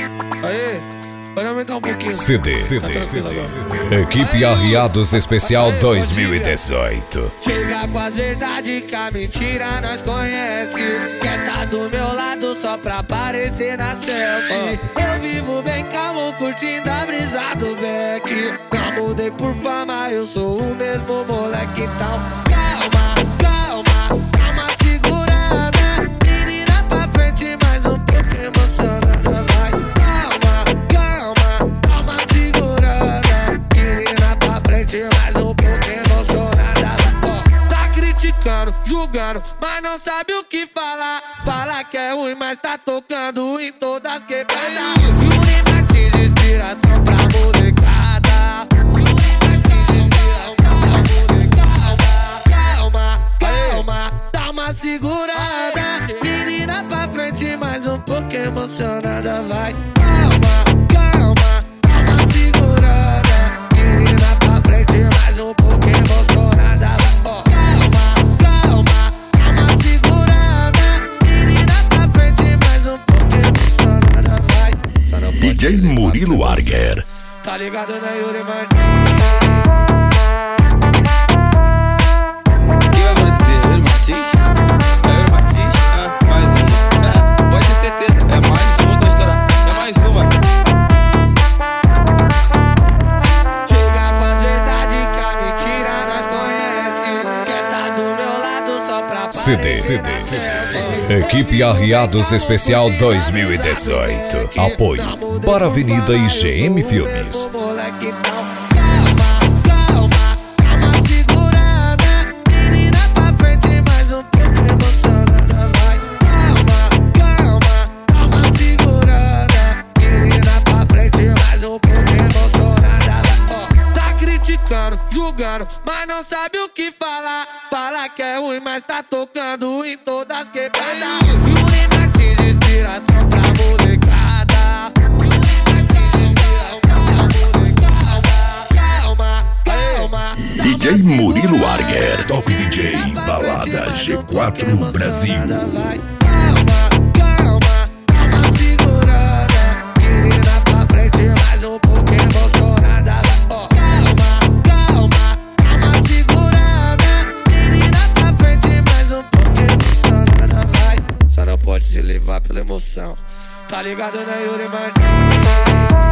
Aí, pode aumentar um pouquinho. CD. Equipe Arriados Especial 2018. Chega com a verdade que a mentira nós conhece. Quer tá do meu lado só pra aparecer na selfie. Eu vivo bem calmo, curtindo a brisa do Beck. Não mudei por fama, eu sou o mesmo moleque. Então calma, segurada. Menina pra frente, mais um pouco emocionada. Vai, calma, segurada. Menina pra frente, mais um pouco emocionada. Ó, tá criticando, julgando, mas não sabe o que falar. Fala que é ruim, mas tá tocando em todas quebradas. Yuri Martins, inspiração pra molecada. Dá uma segurada. Menina pra frente, mais um pouco emocionada. Vai, calma, dá uma segurada. Menina pra frente, mais um pouco emocionada. Ó, calma, dá uma segurada. Menina pra frente, mais um pouco emocionada. Vai, só não pode DJ Murilo Arger. Tá ligado, né, Yuri Martins? CD. Equipe Arriados Especial 2018. Apoio para Avenida e GM Filmes. Calma, segurada. Menina pra frente, mais um pouco emocionada. Vai, calma, segurada. Menina pra frente, mais um pouco emocionada. Ó, tá criticando, julgando, mas não sabe o que falar. Fala que é ruim, mas tá tocando em todas quebradas. Yuri Martins, inspiração pra molecada. Calma. DJ Murilo Arger. Top DJ Balada G4 Brasil. Vai, calma, dá uma segurada. Menina pra frente, mais um pouco emocionada. Ó, calma, dá uma segurada. Menina pra frente, mais um pouco emocionada. Vai, só não pode se levar pela emoção. Tá ligado, né, Yuri Martins?